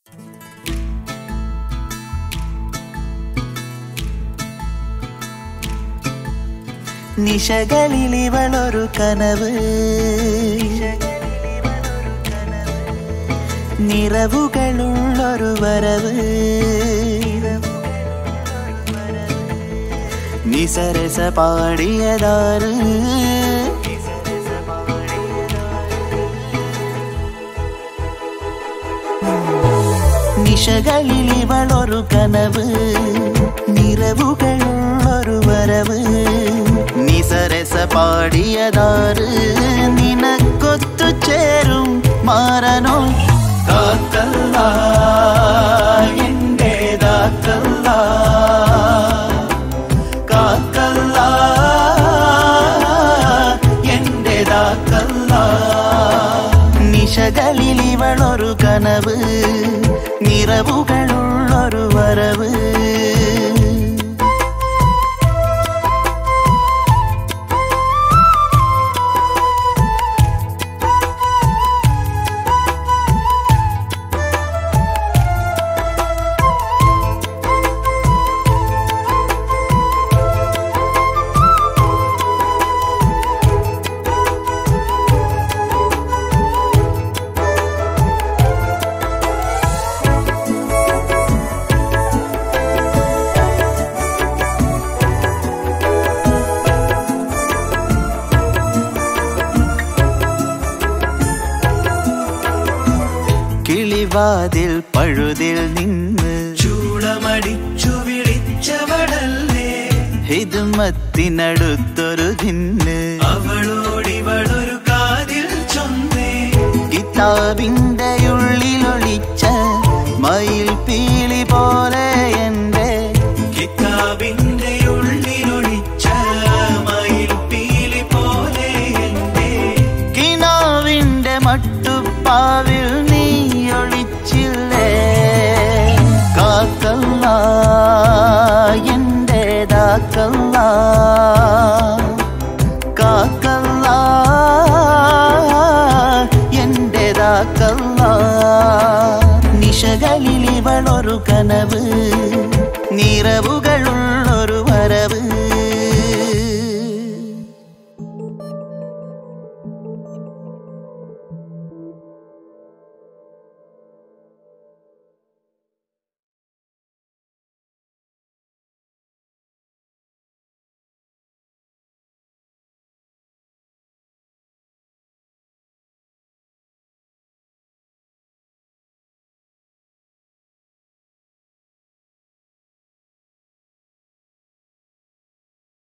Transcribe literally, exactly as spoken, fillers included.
നിശകളിലിവളൊരു കനവ്, നിറവുകളുള്ളൊരു വരവ്, നിസരസ പാടിയതാറ്, നിശകളിലിവളൊരു കനവ്, നിറവുകളുള്ളൊരു വരവ്, നിസരസ പാടിയതാറ്, നിനക്കൊത്തു ചേരും മാറനോ കാക്കല്ല എന്റേതാക്കല്ല, കാക്കല്ല എന്റേതാക്കല്ല. നിശകളിലിവളൊരു കനവ്, നിറവുകളുള്ളൊരു വരവ്. കിളിവാതിൽ പഴുതിൽ നിന്ന് ചൂളമടിച്ചു വിളിച്ചവളല്ലേ, ഹിദ്മത്തിനടുത്തൊരു ജിന്ന്, അവളോടിവളൊരു കാതിൽ ചൊന്നേ, കിതാബിന്റെ ഉള്ളിലൊളിച്ച മയിൽ പീലി പോലെ എന്റെ, കിതാബിന്റെ ഉള്ളിലൊളിച്ച മയിൽ പീലി പോലെ എന്റെ, കിനാവിന്റെ മട്ടുപ്പാവിൽ നീ ഒളിച്ചില്ലേ, കാക്കല്ല എന്റേതാക്കല്ല, കാക്കല്ല എന്റേതാക്കല്ല. നിശകളിലിവളൊരു കനവ്, നിറവുകളുള്ള